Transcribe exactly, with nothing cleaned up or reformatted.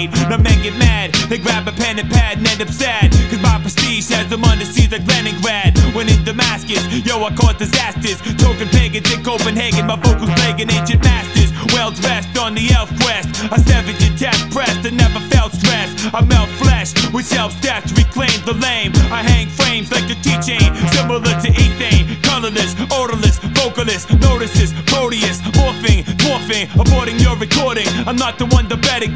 hate. Now men get mad, they grab a pen and pad and end up sad, cause my prestige has them under seas like Leningrad. When in Damascus, yo, I cause disasters, choking pagans in Copenhagen, my vocals plaguing ancient masters. Well dressed on the elf quest, I severed your test pressed and never felt stress. I melt flesh with self-death to reclaim the lame. I hang frames like a keychain, similar to ethane, colorless, odorless, vocalist, notices, Proteus, morphing, morphing, aborting your recording. I'm not the one to bet against.